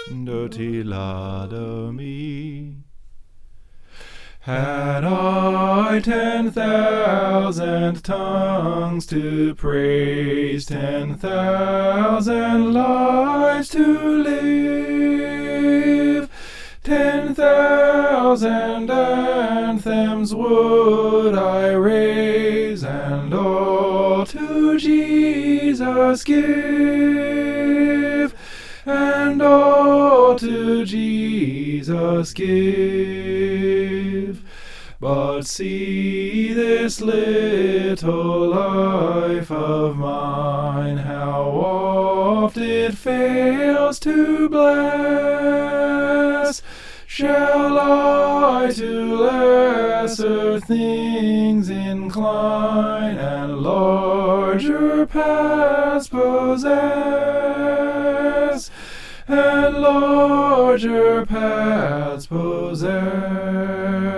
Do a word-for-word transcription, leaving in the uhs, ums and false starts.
dirty lad o' me. Had I ten thousand tongues to praise, ten thousand lives to live, ten thousand anthems would I raise, and all to Jesus give, and all to Jesus give. But see this little life of mine, how oft it fails to bless. Shall I to lesser things incline, and larger paths possess, and larger paths possess?